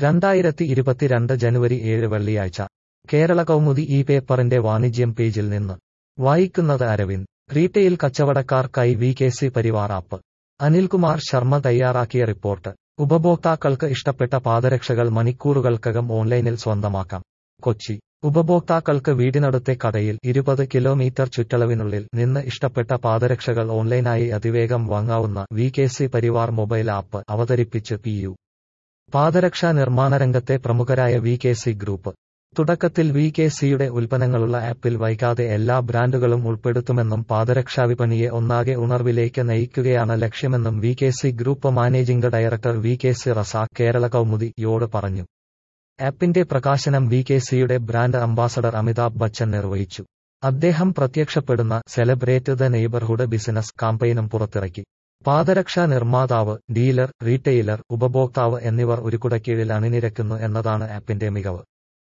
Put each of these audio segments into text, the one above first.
2022 ജനുവരി 7 വെള്ളിയാഴ്ച കേരള കൗമുദി ഈ പേപ്പറിന്റെ വാണിജ്യം പേജിൽ നിന്ന് വായിക്കുന്നത് അരവിന്ദ്. റീറ്റെയിൽ കച്ചവടക്കാർക്കായി VKC പരിവാർ ആപ്പ്. അനിൽകുമാർ ശർമ്മ തയ്യാറാക്കിയ റിപ്പോർട്ട്. ഉപഭോക്താക്കൾക്ക് ഇഷ്ടപ്പെട്ട പാദരക്ഷകൾ മണിക്കൂറുകൾക്കകം ഓൺലൈനിൽ സ്വന്തമാക്കാം. കൊച്ചി. ഉപഭോക്താക്കൾക്ക് വീടിനടുത്തെ കടയിൽ 20 കിലോമീറ്റർ ചുറ്റളവിനുള്ളിൽ നിന്ന് ഇഷ്ടപ്പെട്ട പാദരക്ഷകൾ ഓൺലൈനായി അതിവേഗം വാങ്ങാവുന്ന VKC പരിവാർ മൊബൈൽ ആപ്പ് അവതരിപ്പിച്ച് PU. പാദരക്ഷാ നിർമ്മാണ രംഗത്തെ പ്രമുഖരായ VKC ഗ്രൂപ്പ്. തുടക്കത്തിൽ VKCയുടെ ഉൽപ്പന്നങ്ങളുള്ള ആപ്പിൽ വൈകാതെ എല്ലാ ബ്രാൻഡുകളും ഉൾപ്പെടുത്തുമെന്നും പാദരക്ഷാവിപണിയെ ഒന്നാകെ ഉണർവിലേക്ക് നയിക്കുകയാണ് ലക്ഷ്യമെന്നും VKC group managing director VKC Razak Kerala കൗമുദിയോട് പറഞ്ഞു. ആപ്പിന്റെ പ്രകാശനം VKCയുടെ ബ്രാൻഡ് അംബാസഡർ അമിതാഭ് ബച്ചൻ നിർവഹിച്ചു. അദ്ദേഹം പ്രത്യക്ഷപ്പെടുന്ന സെലിബ്രേറ്റ് ദ നെയ്ബർഹുഡ് ബിസിനസ് കാമ്പയിനും പുറത്തിറക്കി. പാദരക്ഷാ നിർമ്മാതാവ്, ഡീലർ, റീറ്റെയിലർ, ഉപഭോക്താവ് എന്നിവർ ഒരു കുടക്കീഴിൽ അണിനിരക്കുന്നു എന്നതാണ് ആപ്പിന്റെ മികവ്.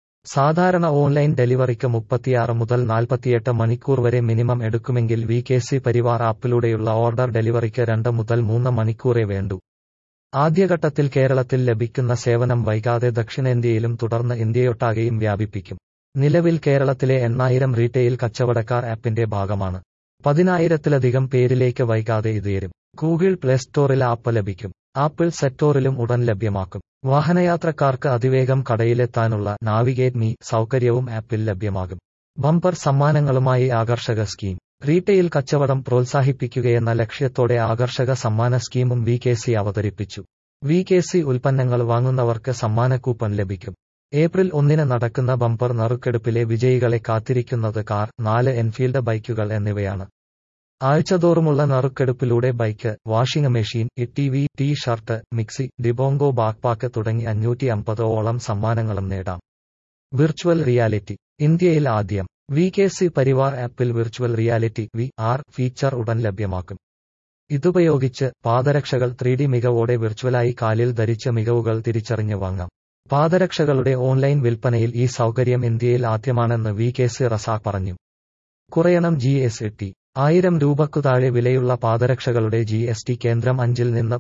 സാധാരണ ഓൺലൈൻ ഡെലിവറിക്ക് 36 മുതൽ 48 മണിക്കൂർ വരെ മിനിമം എടുക്കുമെങ്കിൽ VKC പരിവാർ ആപ്പിലൂടെയുള്ള ഓർഡർ ഡെലിവറിക്ക് 2 മുതൽ 3 മണിക്കൂറേ വേണ്ടൂ. ആദ്യഘട്ടത്തിൽ കേരളത്തിൽ ലഭിക്കുന്ന സേവനം വൈകാതെ ദക്ഷിണേന്ത്യയിലും തുടർന്ന് ഇന്ത്യയൊട്ടാകെയും വ്യാപിപ്പിക്കും. നിലവിൽ കേരളത്തിലെ 8000 റീറ്റെയിൽ കച്ചവടക്കാർ ആപ്പിന്റെ ഭാഗമാണ്. 10,000-ലധികം പേരിലേക്ക് വൈകാതെ ഇതുയരും. ഗൂഗിൾ പ്ലേ സ്റ്റോറിൽ ആപ്പ് ലഭിക്കും. ആപ്പിൾ സ്റ്റോറിലും ഉടൻ ലഭ്യമാക്കും. വാഹനയാത്രക്കാർക്ക് അതിവേഗം കടയിലെത്താനുള്ള നാവിഗേറ്റ് മീ സൗകര്യവും ആപ്പിൽ ലഭ്യമാകും. ബമ്പർ സമ്മാനങ്ങളുമായി ആകർഷക സ്കീം. റീറ്റെയിൽ കച്ചവടം പ്രോത്സാഹിപ്പിക്കുകയെന്ന ലക്ഷ്യത്തോടെ ആകർഷക സമ്മാന സ്കീമും VKC അവതരിപ്പിച്ചു. VKC ഉൽപ്പന്നങ്ങൾ വാങ്ങുന്നവർക്ക് സമ്മാന കൂപ്പൺ ലഭിക്കും. ഏപ്രിൽ 1 നടക്കുന്ന ബമ്പർ നറുക്കെടുപ്പിലെ വിജയികളെ കാത്തിരിക്കുന്നത് കാർ, 4 എൻഫീൽഡ് ബൈക്കുകൾ എന്നിവയാണ്. ആഴ്ചതോറുമുള്ള നറുക്കെടുപ്പിലൂടെ bike, washing machine, TV, shirt, mixie, Debongo backpack തുടങ്ങി 550ഓളം സമ്മാനങ്ങളും നേടാം. Virtual reality. ഇന്ത്യയിൽ ആദ്യം. VKC പരിവാർ ആപ്പിൽ വിർച്വൽ റിയാലിറ്റി VR ഫീച്ചർ ഉടൻ ലഭ്യമാക്കും. ഇതുപയോഗിച്ച് പാദരക്ഷകൾ 3D മികവോടെ വിർച്വലായി കാലിൽ ധരിച്ച മികവുകൾ തിരിച്ചറിഞ്ഞ് വാങ്ങാം. പാദരക്ഷകളുടെ ഓൺലൈൻ വിൽപ്പനയിൽ ഈ സൗകര്യം ഇന്ത്യയിൽ ആദ്യമാണെന്ന് VKC റസാഖ് പറഞ്ഞു. കുറയണം GST. 1000 രൂപക്കു താഴെ വിലയുള്ള പാദരക്ഷകളുടെ GST കേന്ദ്രം 5-ൽ നിന്ന്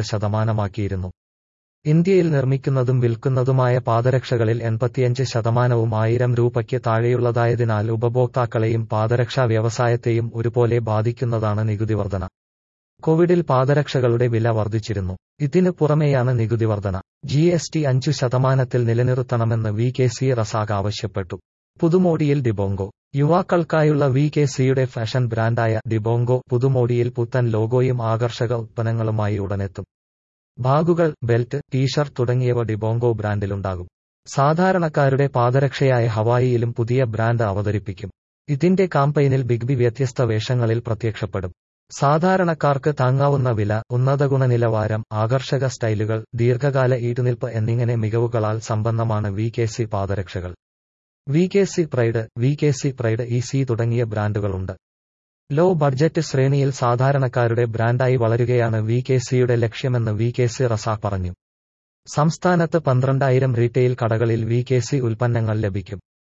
12% ഇന്ത്യയിൽ നിർമ്മിക്കുന്നതും വിൽക്കുന്നതുമായ പാദരക്ഷകളിൽ 85%വും 1000 രൂപയ്ക്ക് താഴെയുള്ളതായതിനാൽ ഉപഭോക്താക്കളെയും പാദരക്ഷാ വ്യവസായത്തെയും ഒരുപോലെ ബാധിക്കുന്നതാണ് നികുതി വർധന. കോവിഡിൽ പാദരക്ഷകളുടെ വില വർദ്ധിച്ചിരുന്നു. ഇതിന് പുറമെയാണ് നികുതി വർധന. GST 5% നിലനിർത്തണമെന്ന് VKC റസാഖ് ആവശ്യപ്പെട്ടു. പുതുമോടിയിൽ ഡിബോങ്കോ. യുവാക്കൾക്കായുള്ള VKCയുടെ ഫാഷൻ ബ്രാൻഡായ ഡിബോങ്കോ പുതുമോടിയിൽ പുത്തൻ ലോഗോയും ആകർഷക ഉൽപ്പന്നങ്ങളുമായി ഉടനെത്തും. ബാഗുകൾ, ബെൽറ്റ്, ടീഷർട്ട് തുടങ്ങിയവ ഡിബോങ്കോ ബ്രാൻഡിലുണ്ടാകും. സാധാരണക്കാരുടെ പാദരക്ഷയായ ഹവായിയിലും പുതിയ ബ്രാൻഡ് അവതരിപ്പിക്കും. ഇതിന്റെ കാമ്പയിനിൽ ബിഗ് ബി വ്യത്യസ്ത വേഷങ്ങളിൽ പ്രത്യക്ഷപ്പെടും. സാധാരണക്കാർക്ക് താങ്ങാവുന്ന വില, ഉന്നത ഗുണനിലവാരം, ആകർഷക സ്റ്റൈലുകൾ, ദീർഘകാല ഈടുനിൽപ്പ് എന്നിങ്ങനെ മികവുകളാൽ സമ്പന്നമാണ് VKC പാദരക്ഷകൾ. VKC പ്രൈഡ് EC തുടങ്ങിയ ബ്രാൻഡുകളുണ്ട്. ലോ ബഡ്ജറ്റ് ശ്രേണിയിൽ സാധാരണക്കാരുടെ ബ്രാൻഡായി വളരുകയാണ് VKCയുടെ ലക്ഷ്യമെന്ന് VKC റസാഖ് പറഞ്ഞു. സംസ്ഥാനത്ത് 12,000 റീറ്റെയിൽ കടകളിൽ VKC ഉൽപ്പന്നങ്ങൾ ലഭിക്കും.